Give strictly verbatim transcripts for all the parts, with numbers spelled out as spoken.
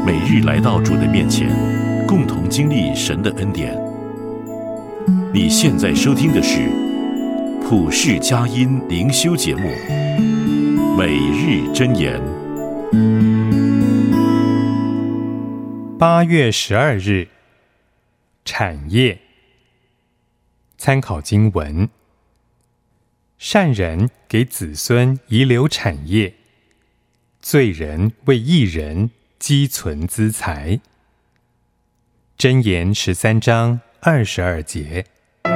每日来到主的面前，共同经历神的恩典。你现在收听的是普世佳音灵修节目《每日箴言》。 八月十二日，产业。参考经文：善人给子孙遗留产业，罪人为义人积存资财。箴言十三章二十二节。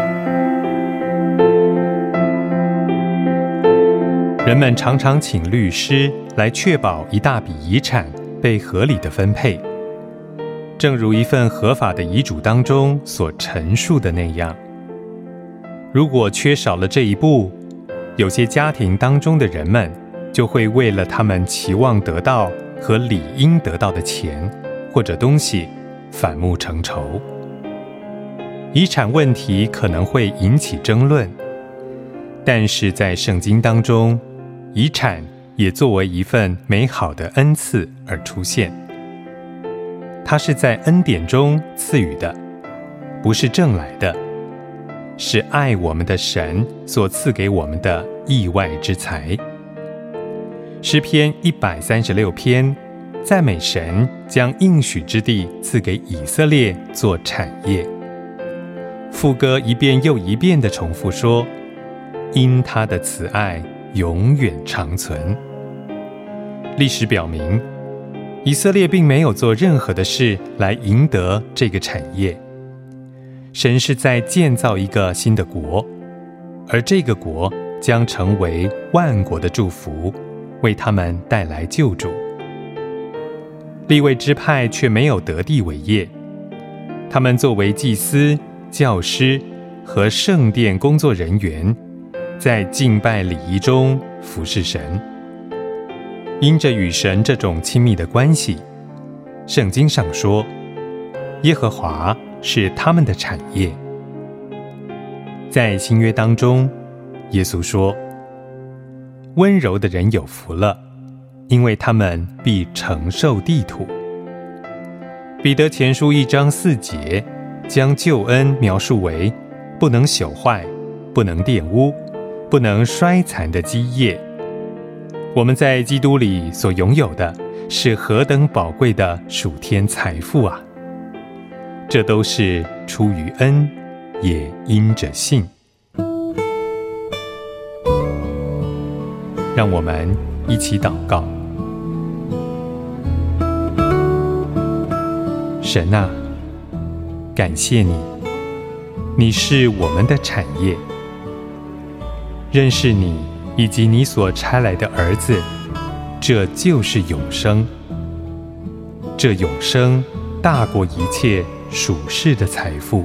人们常常请律师来确保一大笔遗产被合理的分配，正如一份合法的遗嘱当中所陈述的那样。如果缺少了这一步，有些家庭当中的人们就会为了他们期望得到和理应得到的钱或者东西反目成仇。遗产问题可能会引起争论，但是在圣经当中，遗产也作为一份美好的恩赐而出现。它是在恩典中赐予的，不是挣来的，是爱我们的神所赐给我们的意外之财。诗篇一百三十六篇赞美神将应许之地赐给以色列做产业。副歌一遍又一遍地重复说，因他的慈爱永远长存。历史表明，以色列并没有做任何的事来赢得这个产业。神是在建造一个新的国，而这个国将成为万国的祝福，为他们带来救助。利未支派却没有得地为业，他们作为祭司、教师和圣殿工作人员，在敬拜礼仪中服侍神。因着与神这种亲密的关系，圣经上说，耶和华是他们的产业。在新约当中，耶稣说，温柔的人有福了，因为他们必承受地土。彼得前书一章四节将救恩描述为不能朽坏、不能玷污、不能衰残的基业。我们在基督里所拥有的是何等宝贵的属天财富啊！这都是出于恩，也因着信。让我们一起祷告。神啊，感谢你，你是我们的产业。认识你以及你所差来的儿子，这就是永生。这永生大过一切属世的财富。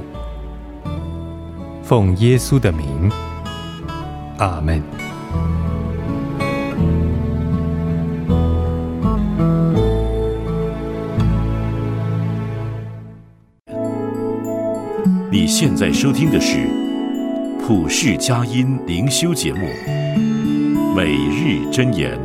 奉耶稣的名，阿们。 你现在收听的是普世佳音灵修节目《每日箴言》。